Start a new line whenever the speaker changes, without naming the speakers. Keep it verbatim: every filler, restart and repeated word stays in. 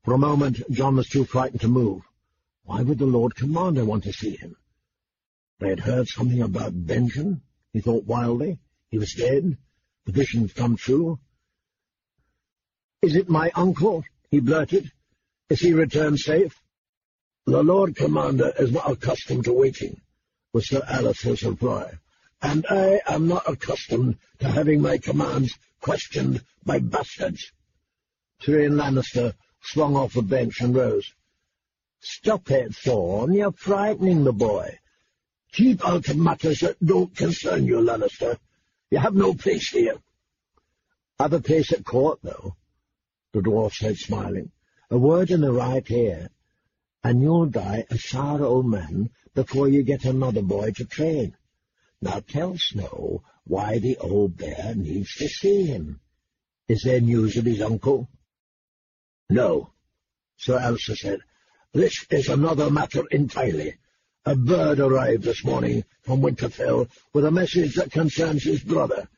For a moment John was too frightened to move. Why would the Lord Commander want to see him? They had heard something about Benjamin, he thought wildly. He was dead. The vision's come true. "Is it my uncle?" he blurted. "Is he returned safe?" "The Lord Commander is not accustomed to waiting," was Sir Alister's reply, "and I am not accustomed to having my commands questioned by bastards." Tyrion Lannister swung off the bench and rose. "Stop it, Thorne. You're frightening the boy. Keep out of matters that don't concern you, Lannister. You have no place here." "I've a place at court, though," the dwarf said, smiling. "A word in the right ear, and you'll die a sour old man before you get another boy to train. Now tell Snow why the old bear needs to see him. Is there news of his uncle?" "No," Sir Alister said. "This is another matter entirely. A bird arrived this morning from Winterfell with a message that concerns his brother,